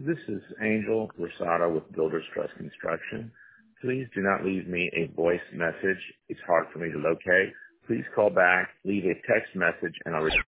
This is Angel Rosado with Builders Trust Construction. Please do not leave me a voice message. It's hard for me to locate. Please call back, leave a text message, and I'll return.